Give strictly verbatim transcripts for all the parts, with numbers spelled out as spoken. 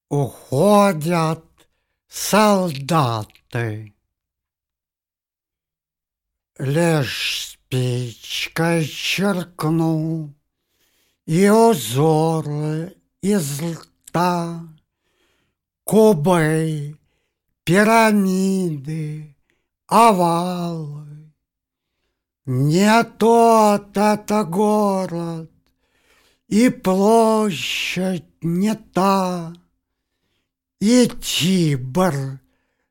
Уходят солдаты. Лишь спичкой черкну, и узоры из льда, кубы, пирамиды, овалы. Не тот это город, и площадь не та, и Тибр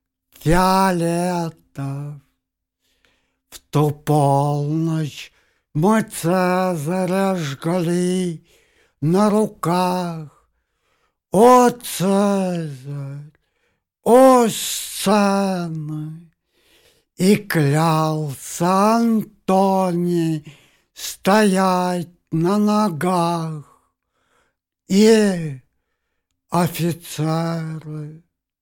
фиолетов. В ту полночь мы Цезаря жгли на руках. О, Цезарь, о, сцены! И клялся Антоний стоять на ногах. И офицеры.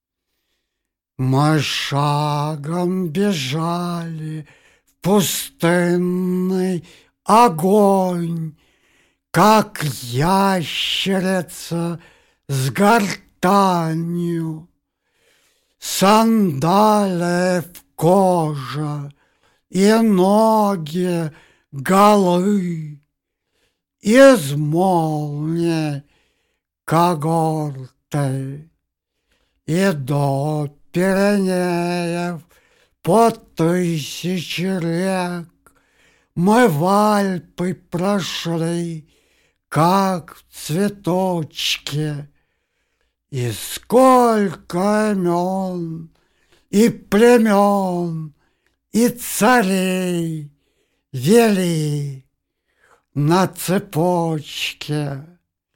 Мы шагом бежали в пустынный огонь, как ящерица с гортанью. Сандали в коже и ноги голы, из молнии когорты. И до Пиренеев по тысячи рек мы в Альпы прошли, как в цветочке. И сколько имен, и племен, и царей вели на цепочке.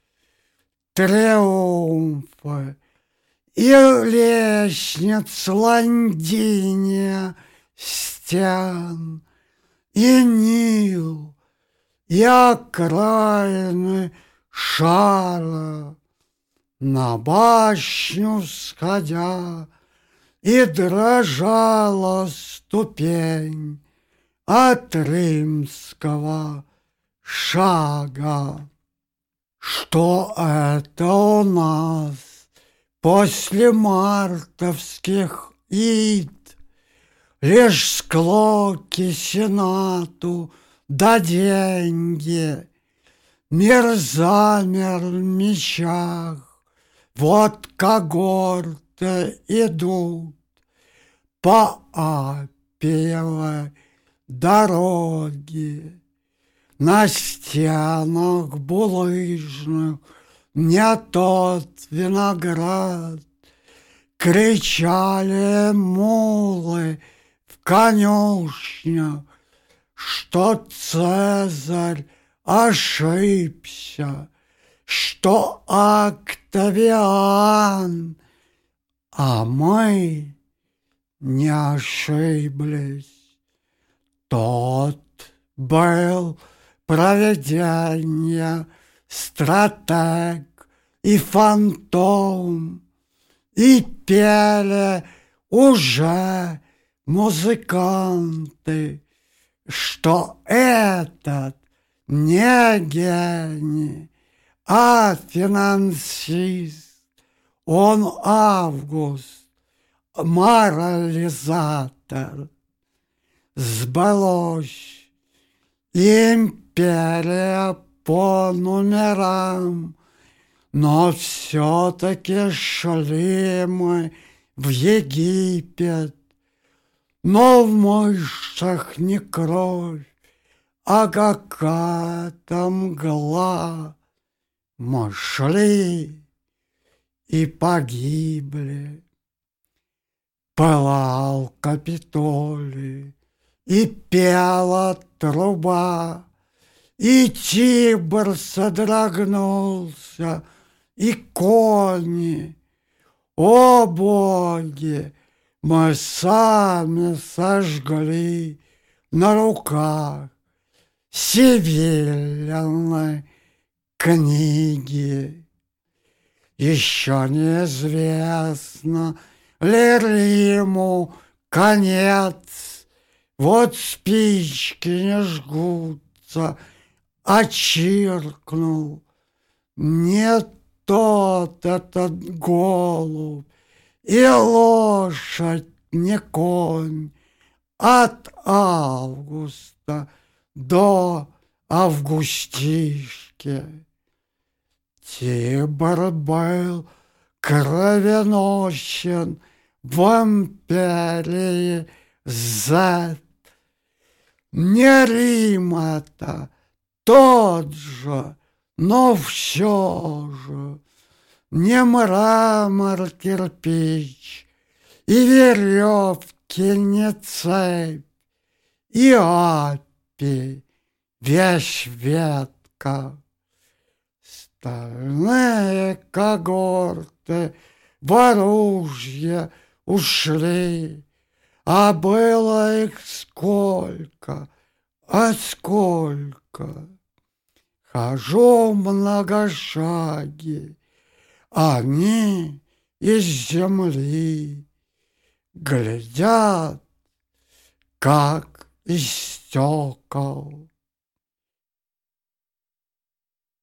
Триумфы и лестниц Лондиния стен, и Нил, и окраины шара. На башню сходя, и дрожала ступень от римского шага. Что это у нас после мартовских ид? Лишь склоки сенату да деньги. Мир замер в мечах. Вот когорты идут по Аппиевой дороге. На стенах булыжных не тот виноград. Кричали мулы в конюшнях, что Цезарь ошибся, что Октавиан, а мы не ошиблись. Тот был провидение, стратег и фантом, и пели уже музыканты, что этот не гений, а финансист. Он Август, морализатор. Сбылось. Империя по номерам, но все-таки шли мы в Египет. Но в мышцах не кровь, а какая-то мгла. Мы шли и погибли. Пылал Капитолий, и пела труба, и Тибр содрогнулся, и кони. О, боги, мы сами сожгли на руках Севильной книги. Еще неизвестно ли Риму конец. Вот спички не жгутся, а чиркнул не тот этот голубь, и лошадь не конь. От августа до августишки. Тибр был кровеносен в империи Z. Не Рим это, тот же, но все же. Не мрамор, кирпич, и веревки не цепь, и апи, вещь ветка. Стальные когорты в оружие ушли, а было их сколько, а сколько. Хожу многошаги, они из земли глядят, как из стекол.